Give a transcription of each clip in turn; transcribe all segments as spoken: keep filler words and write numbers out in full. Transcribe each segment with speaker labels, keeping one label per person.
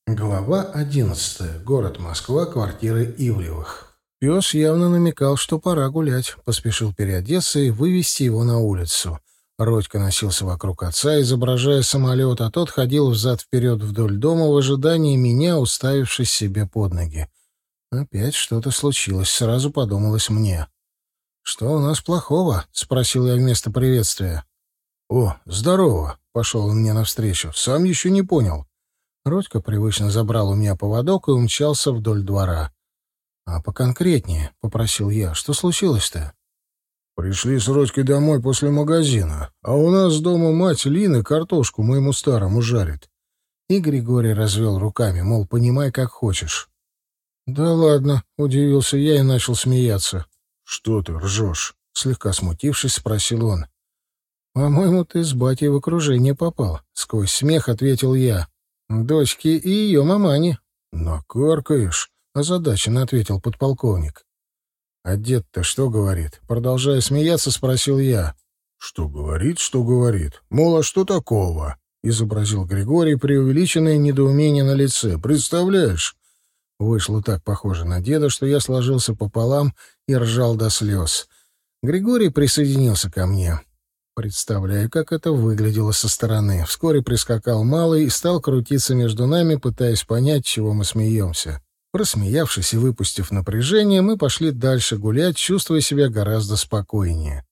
Speaker 1: Глава одиннадцатая. Город Москва. Квартира Ивлевых. Пес явно намекал, что пора гулять. Поспешил переодеться и вывести его на улицу. Родька носился вокруг отца, изображая самолет, а тот ходил взад-вперед вдоль дома в ожидании меня, уставившись себе под ноги. Опять что-то случилось, сразу подумалось мне. «Что у нас плохого?» — спросил я вместо приветствия. «О, здорово!» — пошел он мне навстречу. «Сам еще не понял». Родька привычно забрал у меня поводок и умчался вдоль двора. «А поконкретнее?» — попросил я. «Что случилось-то?» «Пришли с Родькой домой после магазина, а у нас дома мать Лины картошку моему старому жарит». И Григорий развел руками, мол, понимай, как хочешь. «Да ладно», — удивился я и начал смеяться. «Что ты ржешь?» — слегка смутившись, спросил он. «По-моему, ты с батей в окружение попал», — сквозь смех ответил я. «Дочке и ее мамане». «Накаркаешь», — озадаченно ответил подполковник. «А дед-то что говорит?» Продолжая смеяться, спросил я. «Что говорит, что говорит? Мол, а что такого?» — изобразил Григорий преувеличенное недоумение на лице. «Представляешь?» Вышло так похоже на деда, что я сложился пополам и ржал до слез. Григорий присоединился ко мне. Представляю, как это выглядело со стороны. Вскоре прискакал малый и стал крутиться между нами, пытаясь понять, чего мы смеемся. Просмеявшись и выпустив напряжение, мы пошли дальше гулять, чувствуя себя гораздо спокойнее.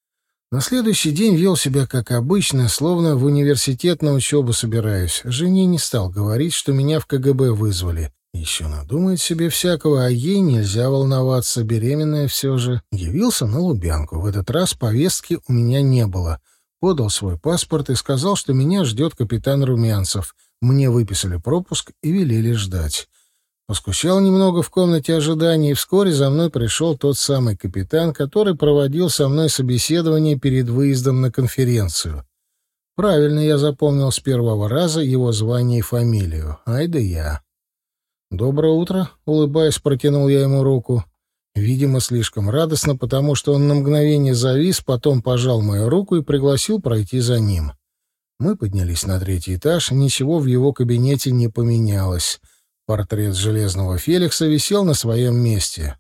Speaker 1: На следующий день вел себя как обычно, словно в университет на учебу собираюсь. Жене не стал говорить, что меня в ка гэ бэ вызвали. Еще надумает себе всякого, а ей нельзя волноваться, беременная все же. Явился на Лубянку. В этот раз повестки у меня не было. Подал свой паспорт и сказал, что меня ждет капитан Румянцев. Мне выписали пропуск и велели ждать. Поскучал немного в комнате ожидания, и вскоре за мной пришел тот самый капитан, который проводил со мной собеседование перед выездом на конференцию. Правильно я запомнил с первого раза его звание и фамилию. Ай да я. «Доброе утро», — улыбаясь, протянул я ему руку. Видимо, слишком радостно, потому что он на мгновение завис, потом пожал мою руку и пригласил пройти за ним. Мы поднялись на третий этаж, ничего в его кабинете не поменялось. Портрет Железного Феликса висел на своем месте.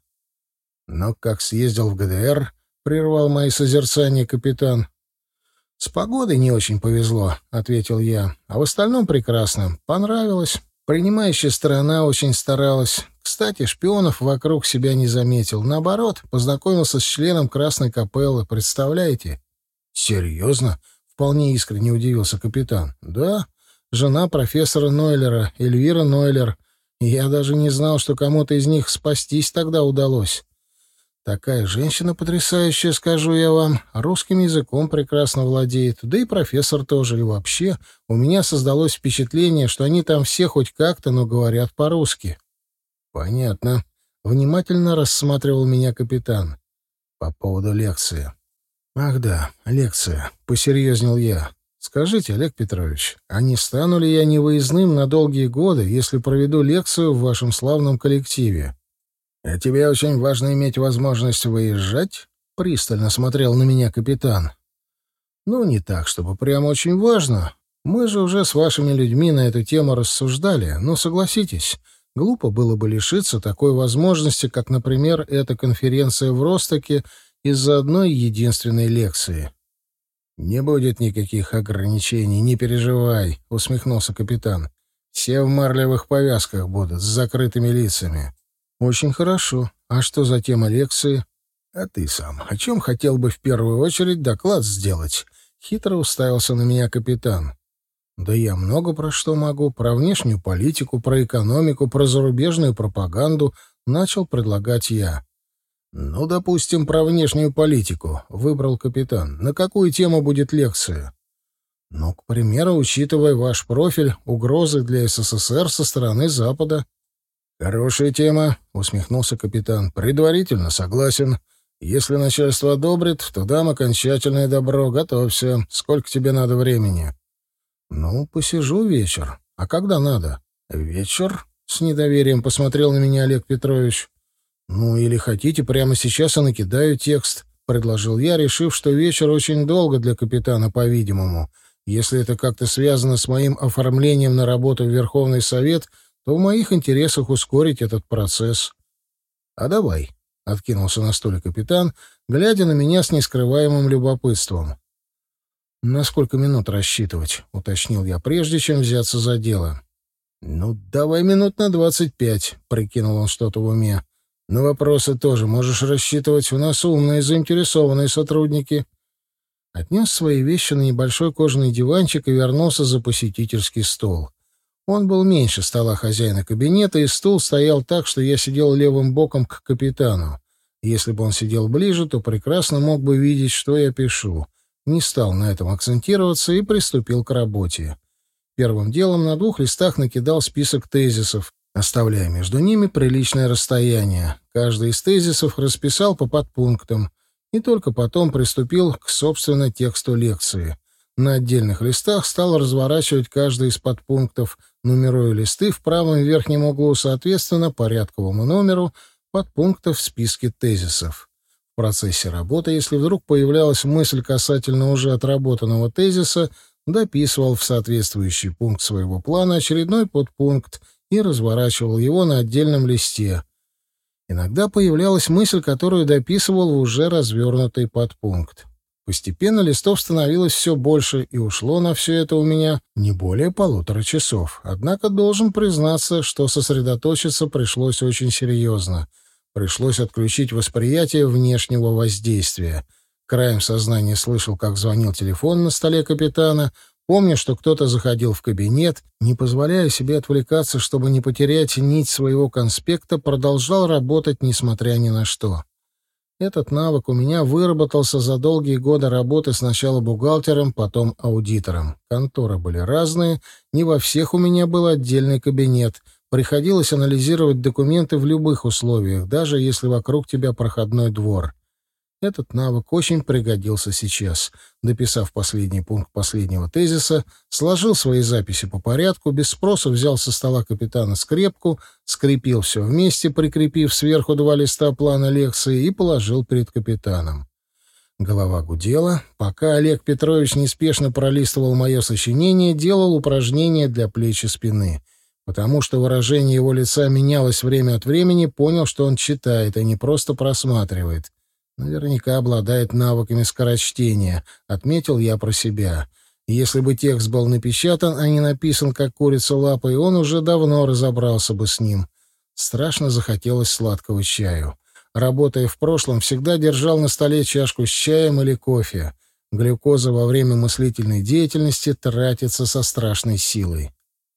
Speaker 1: «Но как съездил в гэ дэ эр?» — прервал мои созерцания капитан. «С погодой не очень повезло», — ответил я. «А в остальном прекрасно. Понравилось. Принимающая сторона очень старалась. Кстати, шпионов вокруг себя не заметил. Наоборот, познакомился с членом Красной Капеллы. Представляете?» «Серьезно?» — вполне искренне удивился капитан. «Да. Жена профессора Нойлера, Эльвира Нойлер. Я даже не знал, что кому-то из них спастись тогда удалось. Такая женщина потрясающая, скажу я вам. Русским языком прекрасно владеет. Да и профессор тоже. И вообще, у меня создалось впечатление, что они там все хоть как-то, но говорят по-русски». «Понятно». Внимательно рассматривал меня капитан. «По поводу лекции». «Ах да, лекция», — посерьезнел я. «Скажите, Олег Петрович, а не стану ли я невыездным на долгие годы, если проведу лекцию в вашем славном коллективе?» «А тебе очень важно иметь возможность выезжать?» — пристально смотрел на меня капитан. «Ну, не так, чтобы прямо очень важно. Мы же уже с вашими людьми на эту тему рассуждали, но согласитесь, глупо было бы лишиться такой возможности, как, например, эта конференция в Ростоке из-за одной единственной лекции». «Не будет никаких ограничений, не переживай», — усмехнулся капитан. «Все в марлевых повязках будут, с закрытыми лицами». «Очень хорошо. А что за тема лекции?» «А ты сам о чем хотел бы в первую очередь доклад сделать?» Хитро уставился на меня капитан. «Да я много про что могу. Про внешнюю политику, про экономику, про зарубежную пропаганду», — начал предлагать я. «Ну, допустим, про внешнюю политику», — выбрал капитан. «На какую тему будет лекция?» «Ну, к примеру, учитывая ваш профиль, угрозы для эс эс эс эр со стороны Запада». «Хорошая тема», — усмехнулся капитан. «Предварительно согласен. Если начальство одобрит, то дам окончательное добро. Готовься. Сколько тебе надо времени?» «Ну, посижу вечер. А когда надо?» «Вечер?» — с недоверием посмотрел на меня Олег Петрович. «Ну, или хотите, прямо сейчас и накидаю текст», — предложил я, решив, что вечер очень долго для капитана, по-видимому. Если это как-то связано с моим оформлением на работу в Верховный Совет, то в моих интересах ускорить этот процесс. — А давай, — откинулся на стуле капитан, глядя на меня с нескрываемым любопытством. — На сколько минут рассчитывать? — уточнил я, прежде чем взяться за дело. — Ну, давай минут на двадцать пять, — прикинул он что-то в уме. — На вопросы тоже можешь рассчитывать. У нас умные, заинтересованные сотрудники. Отнес свои вещи на небольшой кожаный диванчик и вернулся за посетительский стол. Он был меньше стола хозяина кабинета, и стул стоял так, что я сидел левым боком к капитану. Если бы он сидел ближе, то прекрасно мог бы видеть, что я пишу. Не стал на этом акцентироваться и приступил к работе. Первым делом на двух листах накидал список тезисов, оставляя между ними приличное расстояние. Каждый из тезисов расписал по подпунктам, и только потом приступил к, собственно, тексту лекции. На отдельных листах стал разворачивать каждый из подпунктов, нумеруя листы в правом верхнем углу соответственно порядковому номеру подпунктов в списке тезисов. В процессе работы, если вдруг появлялась мысль касательно уже отработанного тезиса, дописывал в соответствующий пункт своего плана очередной подпункт и разворачивал его на отдельном листе. Иногда появлялась мысль, которую дописывал в уже развернутый подпункт. Постепенно листов становилось все больше, и ушло на все это у меня не более полутора часов. Однако должен признаться, что сосредоточиться пришлось очень серьезно. Пришлось отключить восприятие внешнего воздействия. Краем сознания слышал, как звонил телефон на столе капитана, помню, что кто-то заходил в кабинет, не позволяя себе отвлекаться, чтобы не потерять нить своего конспекта, продолжал работать, несмотря ни на что. Этот навык у меня выработался за долгие годы работы сначала бухгалтером, потом аудитором. Конторы были разные, не во всех у меня был отдельный кабинет. Приходилось анализировать документы в любых условиях, даже если вокруг тебя проходной двор. Этот навык очень пригодился сейчас. Дописав последний пункт последнего тезиса, сложил свои записи по порядку, без спроса взял со стола капитана скрепку, скрепил все вместе, прикрепив сверху два листа плана лекции и положил перед капитаном. Голова гудела. Пока Олег Петрович неспешно пролистывал мое сочинение, делал упражнения для плеч и спины. Потому что выражение его лица менялось время от времени, понял, что он читает, а не просто просматривает. Наверняка обладает навыками скорочтения, отметил я про себя. Если бы текст был напечатан, а не написан, как курица лапой, он уже давно разобрался бы с ним. Страшно захотелось сладкого чаю. Работая в прошлом, всегда держал на столе чашку с чаем или кофе. Глюкоза во время мыслительной деятельности тратится со страшной силой.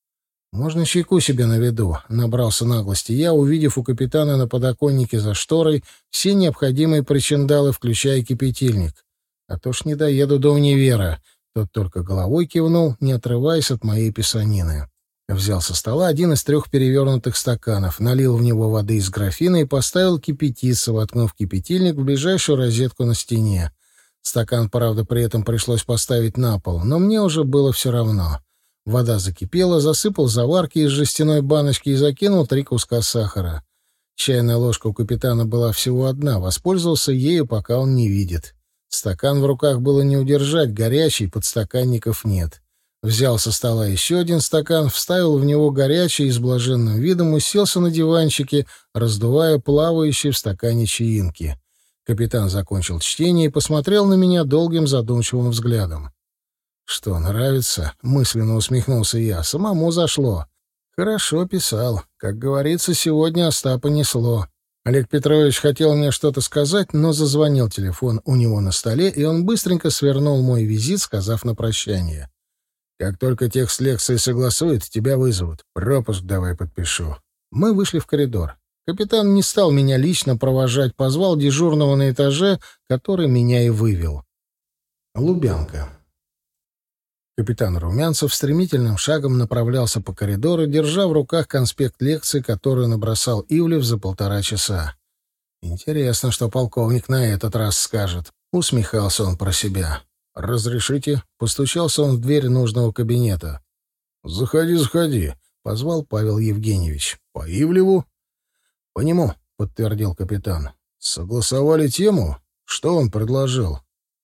Speaker 1: «Можно чайку себе на виду», — набрался наглости я, увидев у капитана на подоконнике за шторой все необходимые причиндалы, включая кипятильник. «А то ж не доеду до универа». Тот только головой кивнул, не отрываясь от моей писанины. Взял со стола один из трех перевернутых стаканов, налил в него воды из графина и поставил кипятиться, воткнув кипятильник в ближайшую розетку на стене. Стакан, правда, при этом пришлось поставить на пол, но мне уже было все равно. Вода закипела, засыпал заварки из жестяной баночки и закинул три куска сахара. Чайная ложка у капитана была всего одна, воспользовался ею, пока он не видит. Стакан в руках было не удержать, горячий, подстаканников нет. Взял со стола еще один стакан, вставил в него горячий и с блаженным видом уселся на диванчике, раздувая плавающие в стакане чаинки. Капитан закончил чтение и посмотрел на меня долгим задумчивым взглядом. «Что, нравится?» — мысленно усмехнулся я. «Самому зашло». «Хорошо писал. Как говорится, сегодня Остапа несло». Олег Петрович хотел мне что-то сказать, но зазвонил телефон у него на столе, и он быстренько свернул мой визит, сказав на прощание: «Как только текст лекции согласует, тебя вызовут. Пропуск давай подпишу». Мы вышли в коридор. Капитан не стал меня лично провожать, позвал дежурного на этаже, который меня и вывел. Лубянка. Капитан Румянцев стремительным шагом направлялся по коридору, держа в руках конспект лекции, которую набросал Ивлев за полтора часа. «Интересно, что полковник на этот раз скажет», — усмехался он про себя. «Разрешите?» — постучался он в дверь нужного кабинета. «Заходи, заходи», — позвал Павел Евгеньевич. «По Ивлеву?» «По нему», — подтвердил капитан. «Согласовали тему? Что он предложил?»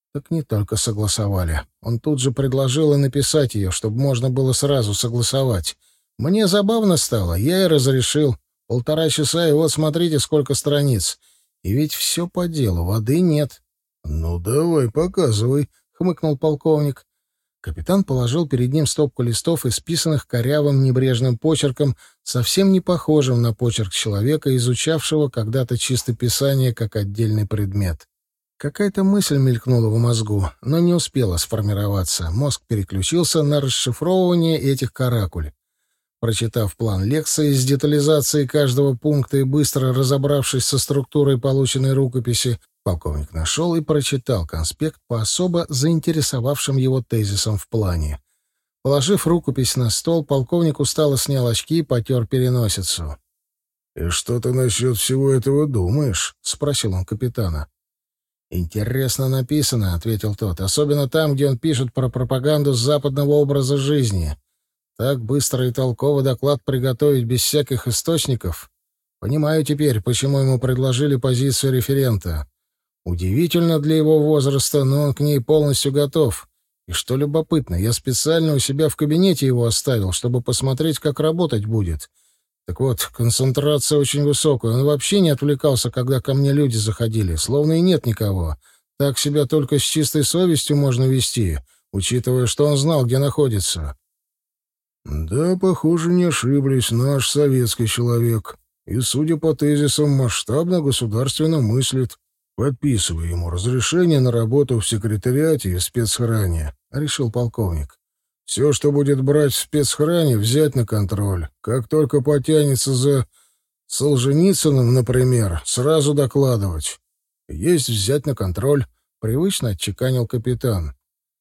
Speaker 1: Так не только согласовали. Он тут же предложил и написать ее, чтобы можно было сразу согласовать. Мне забавно стало, я и разрешил. Полтора часа, и вот смотрите, сколько страниц. И ведь все по делу, воды нет. — Ну, давай, показывай, — хмыкнул полковник. Капитан положил перед ним стопку листов, исписанных корявым небрежным почерком, совсем не похожим на почерк человека, изучавшего когда-то чистописание как отдельный предмет. Какая-то мысль мелькнула в мозгу, но не успела сформироваться. Мозг переключился на расшифровывание этих каракуль. Прочитав план лекции с детализацией каждого пункта и быстро разобравшись со структурой полученной рукописи, полковник нашел и прочитал конспект по особо заинтересовавшим его тезисам в плане. Положив рукопись на стол, полковник устало снял очки и потер переносицу. — И что ты насчет всего этого думаешь? — спросил он капитана. «Интересно написано», — ответил тот, — «особенно там, где он пишет про пропаганду западного образа жизни. Так быстро и толково доклад приготовить без всяких источников. Понимаю теперь, почему ему предложили позицию референта. Удивительно для его возраста, но он к ней полностью готов. И что любопытно, я специально у себя в кабинете его оставил, чтобы посмотреть, как работать будет. Так вот, концентрация очень высокая. Он вообще не отвлекался, когда ко мне люди заходили, словно и нет никого. Так себя только с чистой совестью можно вести, учитывая, что он знал, где находится». «Да, похоже, не ошиблись, наш советский человек. И, судя по тезисам, масштабно государственно мыслит. Подписывай ему разрешение на работу в секретариате и спецхране», — решил полковник. «Все, что будет брать в спецхране, взять на контроль. Как только потянется за Солженицыным, например, сразу докладывать. Есть взять на контроль», — привычно отчеканил капитан.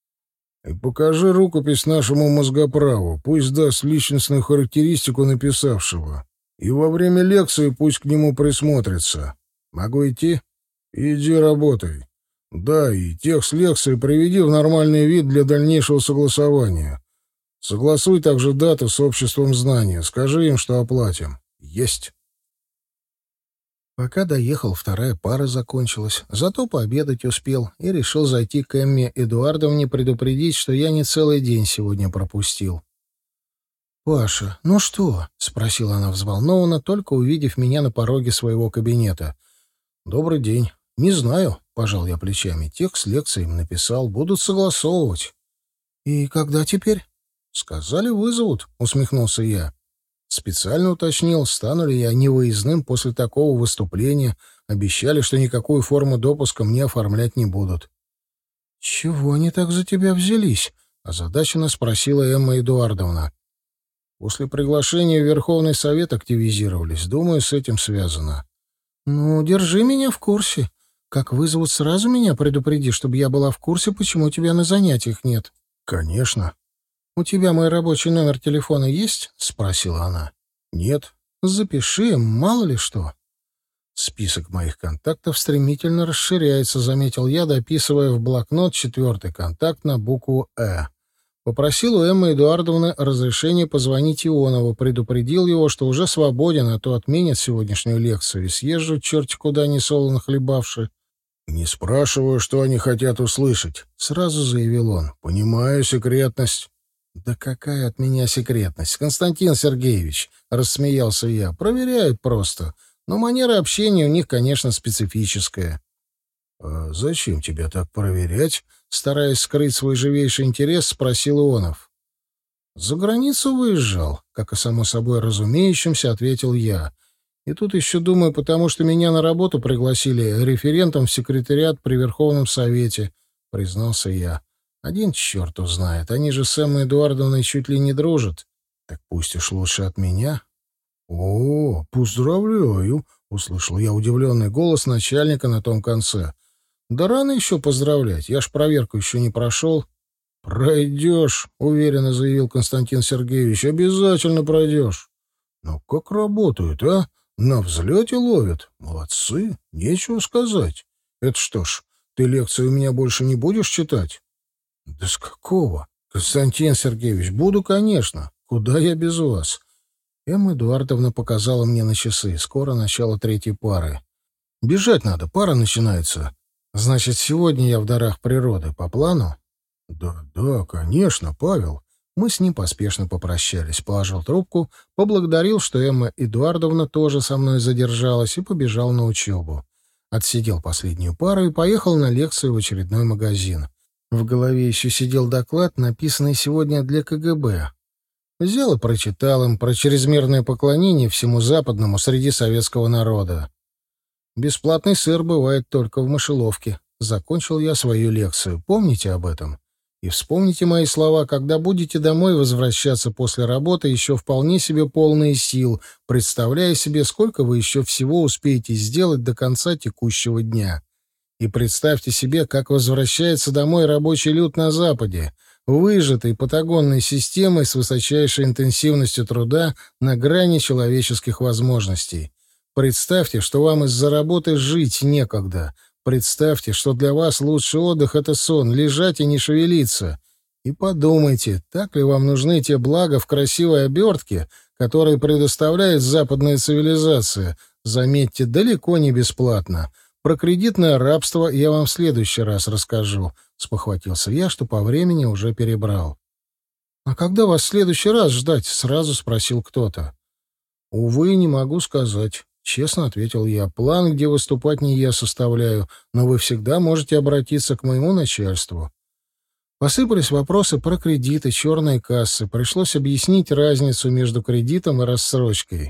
Speaker 1: «И покажи рукопись нашему мозгоправу, пусть даст личностную характеристику написавшего. И во время лекции пусть к нему присмотрится. Могу идти? Иди работай. Да, и текст лекции приведи в нормальный вид для дальнейшего согласования. Согласуй также дату с обществом знания. Скажи им, что оплатим. Есть». Пока доехал, вторая пара закончилась. Зато пообедать успел и решил зайти к Эмме Эдуардовне предупредить, что я не целый день сегодня пропустил. «Паша, ну что?» — спросила она взволнованно, только увидев меня на пороге своего кабинета. «Добрый день. Не знаю», — пожал я плечами. «Текст лекции им написал. Будут согласовывать». «И когда теперь?» «Сказали, вызовут», — усмехнулся я. Специально уточнил, стану ли я невыездным после такого выступления. Обещали, что никакую форму допуска мне оформлять не будут. — Чего они так за тебя взялись? — озадаченно спросила Эмма Эдуардовна. — После приглашения в Верховный Совет активизировались. Думаю, с этим связано. — Ну, держи меня в курсе. Как вызовут, сразу меня предупреди, чтобы я была в курсе, почему у тебя на занятиях нет. — Конечно. «У тебя мой рабочий номер телефона есть?» — спросила она. «Нет». «Запиши, мало ли что». Список моих контактов стремительно расширяется, заметил я, дописывая в блокнот четвертый контакт на букву «Э». Попросил у Эммы Эдуардовны разрешения позвонить Ионову, предупредил его, что уже свободен, а то отменят сегодняшнюю лекцию и съезжу черти куда несолоно хлебавши. «Не спрашиваю, что они хотят услышать», — сразу заявил он. «Понимаю секретность». «Да какая от меня секретность, Константин Сергеевич!» — рассмеялся я. «Проверяют просто. Но манера общения у них, конечно, специфическая». «А зачем тебя так проверять?» — стараясь скрыть свой живейший интерес, спросил Ионов. «За границу выезжал», — как и само собой разумеющимся, ответил я. «И тут еще думаю, потому что меня на работу пригласили референтом в секретариат при Верховном Совете», — признался я. «Один черт узнает. Они же с Эммой Эдуардовной чуть ли не дружат. Так пусть уж лучше от меня». «О, поздравляю!» — услышал я удивленный голос начальника на том конце. «Да рано еще поздравлять. Я ж проверку еще не прошел». «Пройдешь», — уверенно заявил Константин Сергеевич. «Обязательно пройдешь». «Ну как работают, а? На взлете ловят. Молодцы. Нечего сказать. Это что ж, ты лекции у меня больше не будешь читать?» «Да с какого? Константин Сергеевич, буду, конечно. Куда я без вас?» Эмма Эдуардовна показала мне на часы. Скоро начало третьей пары. «Бежать надо, пара начинается». Значит, сегодня я в дарах природы. По плану? Да, да, конечно, Павел. Мы с ним поспешно попрощались. Положил трубку, поблагодарил, что Эмма Эдуардовна тоже со мной задержалась, и побежал на учебу. Отсидел последнюю пару и поехал на лекцию в очередной магазин. В голове еще сидел доклад, написанный сегодня для ка гэ бэ. Взял и прочитал им про чрезмерное поклонение всему западному среди советского народа. Бесплатный сыр бывает только в мышеловке. Закончил я свою лекцию. Помните об этом? И вспомните мои слова, когда будете домой возвращаться после работы, еще вполне себе полные сил, представляя себе, сколько вы еще всего успеете сделать до конца текущего дня. И представьте себе, как возвращается домой рабочий люд на Западе, выжатой патагонной системой с высочайшей интенсивностью труда на грани человеческих возможностей. Представьте, что вам из-за работы жить некогда. Представьте, что для вас лучший отдых — это сон, лежать и не шевелиться. И подумайте, так ли вам нужны те блага в красивой обертке, которые предоставляет западная цивилизация. Заметьте, далеко не бесплатно. Про кредитное рабство я вам в следующий раз расскажу. Спохватился я, что по времени уже перебрал. — А когда вас в следующий раз ждать? — сразу спросил кто-то. — Увы, не могу сказать. Честно ответил я. План, где выступать, не я составляю, но вы всегда можете обратиться к моему начальству. Посыпались вопросы про кредиты, черные кассы. Пришлось объяснить разницу между кредитом и рассрочкой.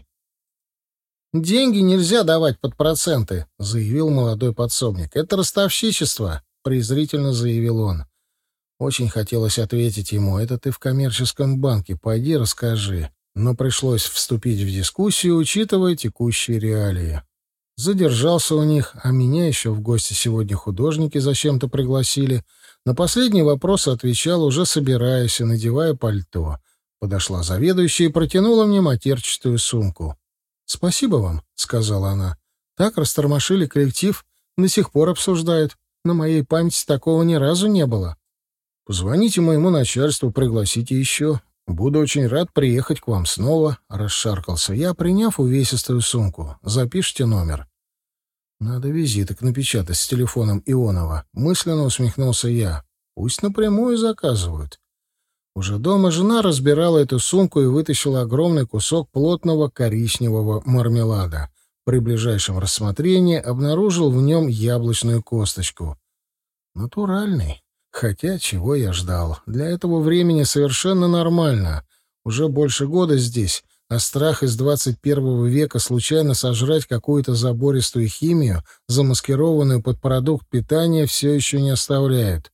Speaker 1: «Деньги нельзя давать под проценты», — заявил молодой подсобник. «Это ростовщичество», — презрительно заявил он. Очень хотелось ответить ему: «Это ты в коммерческом банке, пойди расскажи». Но пришлось вступить в дискуссию, учитывая текущие реалии. Задержался у них, а меня еще в гости сегодня художники зачем-то пригласили. На последний вопрос отвечал, уже собираясь и надевая пальто. Подошла заведующая и протянула мне матерчатую сумку. «Спасибо вам», — сказала она. «Так растормошили коллектив, до сих пор обсуждают. На моей памяти такого ни разу не было. Позвоните моему начальству, пригласите еще. Буду очень рад приехать к вам снова», — расшаркался я, приняв увесистую сумку. «Запишите номер». «Надо визиток напечатать с телефоном Ионова», — мысленно усмехнулся я. «Пусть напрямую заказывают». Уже дома жена разбирала эту сумку и вытащила огромный кусок плотного коричневого мармелада. При ближайшем рассмотрении обнаружил в нем яблочную косточку. Натуральный. Хотя, чего я ждал? Для этого времени совершенно нормально. Уже больше года здесь, а страх из двадцать первого века случайно сожрать какую-то забористую химию, замаскированную под продукт питания, все еще не оставляет.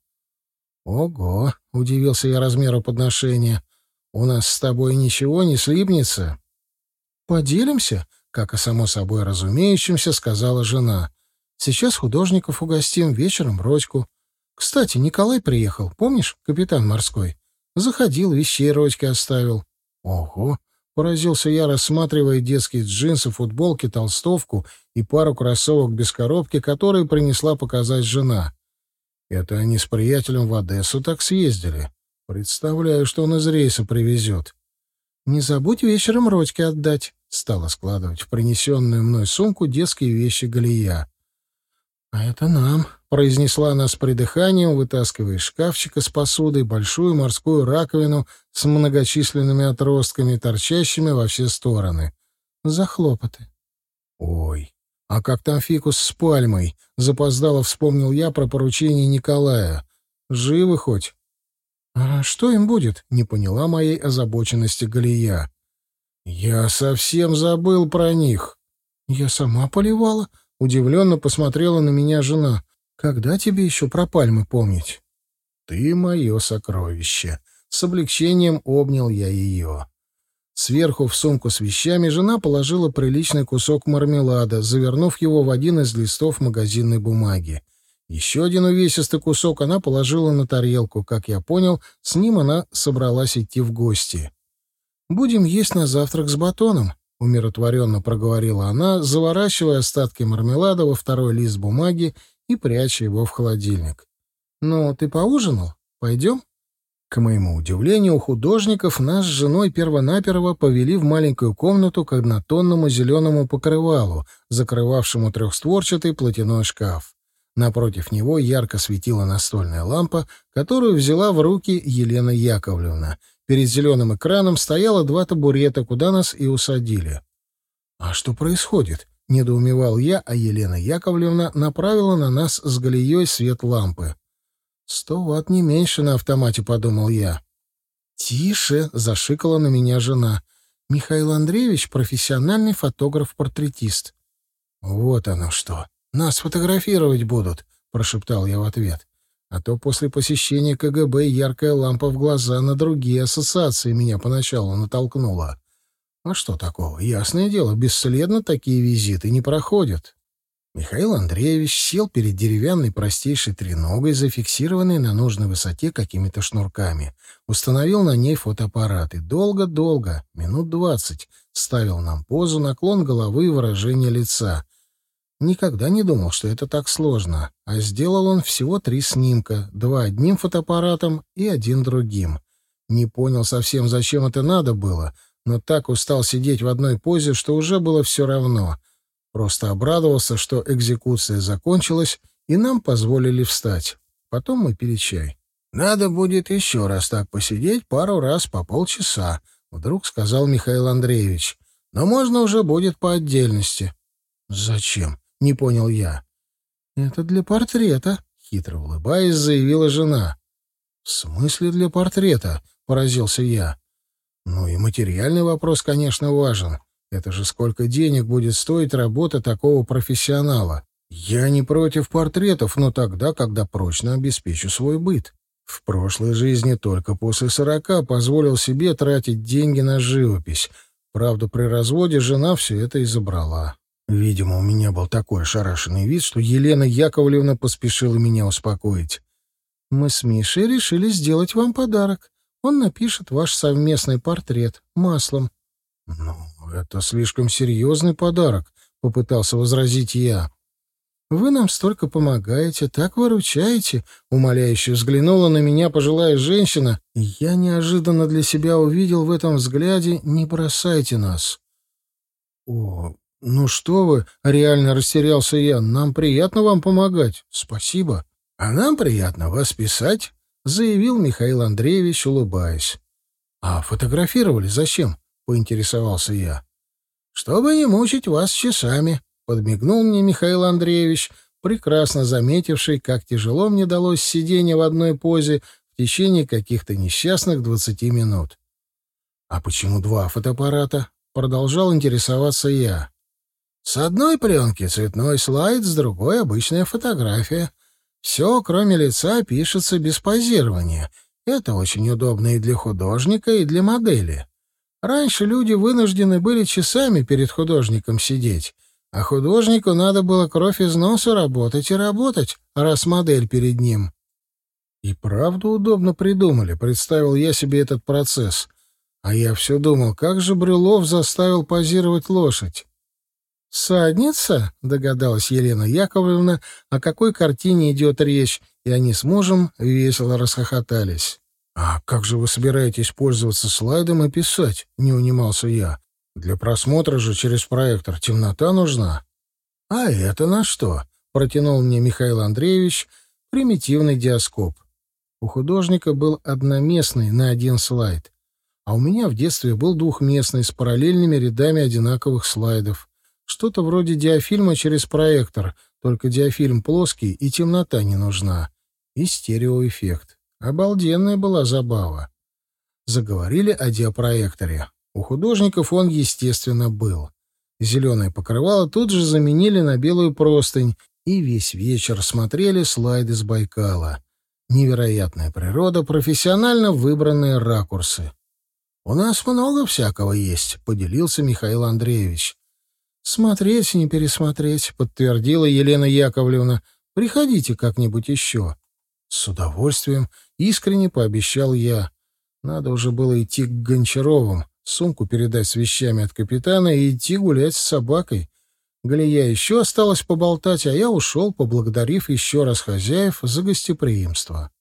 Speaker 1: «Ого!» — удивился я размеру подношения. «У нас с тобой ничего не слипнется?» «Поделимся?» — как и само собой разумеющимся сказала жена. «Сейчас художников угостим, вечером Родьку. Кстати, Николай приехал, помнишь, капитан морской? Заходил, вещей Родьке оставил». «Ого!» — поразился я, рассматривая детские джинсы, футболки, толстовку и пару кроссовок без коробки, которые принесла показать жена. «Это они с приятелем в Одессу так съездили. Представляю, что он из рейса привезет». «Не забудь вечером Родьке отдать», — стала складывать в принесенную мной сумку детские вещи Галия. «А это нам», — произнесла она с придыханием, вытаскивая из шкафчика с посудой большую морскую раковину с многочисленными отростками, торчащими во все стороны. «За хлопоты». «Ой, а как там фикус с пальмой?» — запоздало вспомнил я про поручение Николая. «Живы хоть?» «А что им будет?» — не поняла моей озабоченности Галия. «Я совсем забыл про них». «Я сама поливала?» — удивленно посмотрела на меня жена. «Когда тебе еще про пальмы помнить?» «Ты мое сокровище!» С облегчением обнял я ее. Сверху в сумку с вещами жена положила приличный кусок мармелада, завернув его в один из листов магазинной бумаги. Еще один увесистый кусок она положила на тарелку. Как я понял, с ним она собралась идти в гости. «Будем есть на завтрак с батоном», — умиротворенно проговорила она, заворачивая остатки мармелада во второй лист бумаги и пряча его в холодильник. «Ну, ты поужинал? Пойдем?» К моему удивлению, у художников нас с женой первонаперво повели в маленькую комнату к однотонному зеленому покрывалу, закрывавшему трехстворчатый платяной шкаф. Напротив него ярко светила настольная лампа, которую взяла в руки Елена Яковлевна. Перед зеленым экраном стояло два табурета, куда нас и усадили. «А что происходит?» — недоумевал я, а Елена Яковлевна направила на нас с Галией свет лампы. «Сто ватт не меньше на автомате», — подумал я. «Тише!» — зашикала на меня жена. «Михаил Андреевич — профессиональный фотограф-портретист». «Вот оно что! Нас фотографировать будут!» — прошептал я в ответ. А то после посещения ка гэ бэ яркая лампа в глаза на другие ассоциации меня поначалу натолкнула. А что такого? Ясное дело, бесследно такие визиты не проходят. Михаил Андреевич сел перед деревянной простейшей треногой, зафиксированной на нужной высоте какими-то шнурками. Установил на ней фотоаппарат и долго-долго, минут двадцать, ставил нам позу, наклон головы и выражение лица. Никогда не думал, что это так сложно, а сделал он всего три снимка, два одним фотоаппаратом и один другим. Не понял совсем, зачем это надо было, но так устал сидеть в одной позе, что уже было все равно. Просто обрадовался, что экзекуция закончилась, и нам позволили встать. Потом мы пили чай. «Надо будет еще раз так посидеть, пару раз по полчаса», — вдруг сказал Михаил Андреевич. «Но можно уже будет по отдельности». «Зачем?» — не понял я. «Это для портрета», — хитро улыбаясь, заявила жена. «В смысле для портрета?» — поразился я. «Ну и материальный вопрос, конечно, важен. Это же сколько денег будет стоить работа такого профессионала? Я не против портретов, но тогда, когда прочно обеспечу свой быт. В прошлой жизни только после сорока позволил себе тратить деньги на живопись. Правда, при разводе жена все это и забрала. Видимо, у меня был такой ошарашенный вид, что Елена Яковлевна поспешила меня успокоить. «Мы с Мишей решили сделать вам подарок. Он напишет ваш совместный портрет маслом». «Ну, это слишком серьезный подарок», — попытался возразить я. «Вы нам столько помогаете, так выручаете», — умоляюще взглянула на меня пожилая женщина, и я неожиданно для себя увидел в этом взгляде «не бросайте нас». «О, ну что вы», — реально растерялся я, — «нам приятно вам помогать, спасибо». «А нам приятно вас писать», — заявил Михаил Андреевич, улыбаясь. «А фотографировали зачем?» — поинтересовался я. «Чтобы не мучить вас часами», — подмигнул мне Михаил Андреевич, прекрасно заметивший, как тяжело мне далось сидение в одной позе в течение каких-то несчастных двадцати минут. «А почему два фотоаппарата?» — продолжал интересоваться я. «С одной пленки цветной слайд, с другой — обычная фотография. Все, кроме лица, пишется без позирования. Это очень удобно и для художника, и для модели. Раньше люди вынуждены были часами перед художником сидеть, а художнику надо было кровь из носа работать и работать, раз модель перед ним». И правда удобно придумали, представил я себе этот процесс. А я все думал, как же Брюлов заставил позировать лошадь. «Садница?» — догадалась Елена Яковлевна, о какой картине идет речь, и они с мужем весело расхохотались. «А как же вы собираетесь пользоваться слайдом и писать?» — не унимался я. «Для просмотра же через проектор темнота нужна». «А это на что?» — протянул мне Михаил Андреевич примитивный диаскоп. У художника был одноместный на один слайд, а у меня в детстве был двухместный с параллельными рядами одинаковых слайдов. Что-то вроде диафильма через проектор, только диафильм плоский и темнота не нужна. И стереоэффект. Обалденная была забава. Заговорили о диапроекторе. У художников он, естественно, был. Зеленое покрывало тут же заменили на белую простынь, и весь вечер смотрели слайды с Байкала. Невероятная природа, профессионально выбранные ракурсы. «У нас много всякого есть», — поделился Михаил Андреевич. «Смотреть, не пересмотреть», — подтвердила Елена Яковлевна. «Приходите как-нибудь еще». «С удовольствием», — искренне пообещал я. Надо уже было идти к Гончаровым, сумку передать с вещами от капитана и идти гулять с собакой. Галия еще осталось поболтать, а я ушел, поблагодарив еще раз хозяев за гостеприимство.